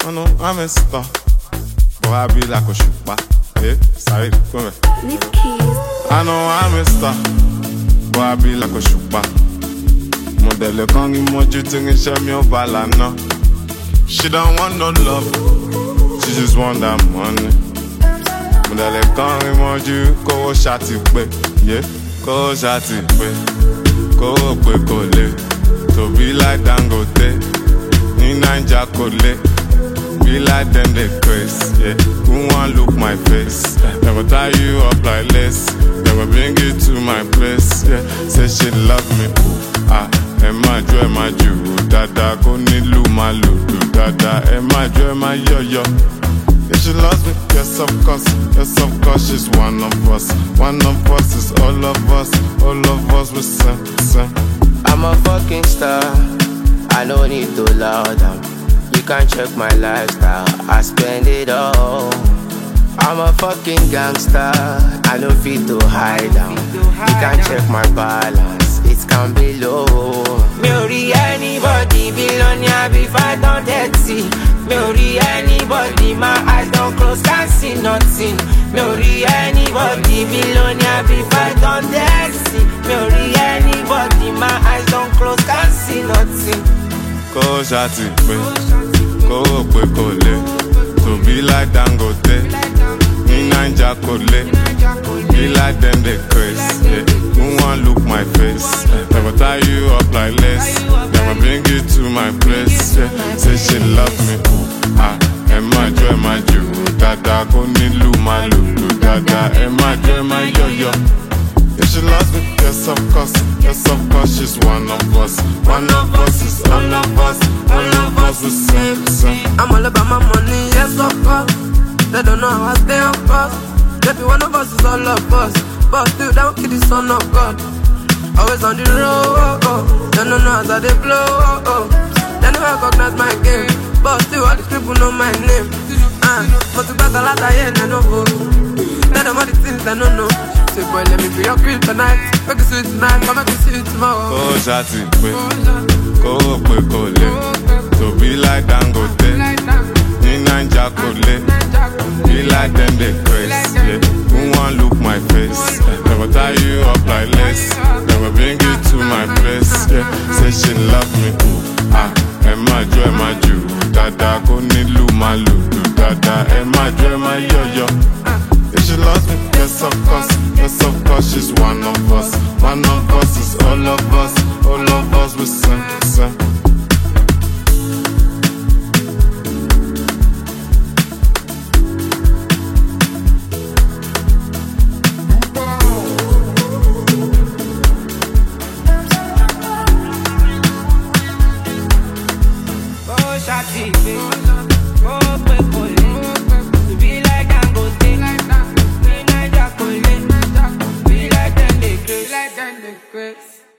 I know I'm a star, but I be like a shupa. Yeah, sorry, come here. I know I'm a star, but I be like a shupa. Model can't give much you think it's me on balana. She don't want no love, she just want that money. Model can't give much you go shati pe, yeah, go shati pe, go le. To be like Dangote, in Naija Kole. Be like them, they craze, yeah. Who want look my face? Never tie you up like this. Never bring you to my place, yeah. Say she love me, Emma Ju, Dada, go nilu malu, Dada, Emma Yo. Yeah, she loves me, yes of course, she's one of us. One of us is all of us we same. I'm a fucking star, I don't need to loud down. You can check my lifestyle, I spend it all. I'm a fucking gangster, I don't feel to hide down. You can check my balance, it can be low. Me ori anybody billionaire before I don't dirty. Me ori anybody, my eyes don't close, can't see nothing. Me ori anybody billionaire before I don't dirty. Me ori anybody, my eyes don't close, can't see nothing. Go shati pe, go le. To be like Dangote, in Naija Kole. Be like them, they craze, yeah. Who want look my face? Never tie you up like this. Never bring you to my place, yeah. Say she love me, Emma Ju, Dada, go nilu malu, Dada, Emma Yo. If she loves me, yes of course, she's one of us. One of us is all of us we same. I'm all about my money, yes of course. They don't know how I stay on course. Maybe one of us is all of us, but still that will kill the son of God. Always on the road, they don't know as I they blow, They never recognize my game, but still all these people know my name. But to back a lot of years, they know. They know all the things they don't know. Say boy, let me be your queen tonight. Make it sweet tonight, come make it sweet tomorrow. Go shati pe, go le. To be like Dangote, in Naija Kole. Be like them, they craze, yeah. Who want look my face? Never tie you up like this. Never bring you to my place, yeah. Say she love me, Emma Ju, Dada, go nilu malu, Dada, Emma Yo. If she loves me, yes of course, she's one of us. One of us is all of us we same. To be like Dangote, in Naija Kole. Be like them, they craze.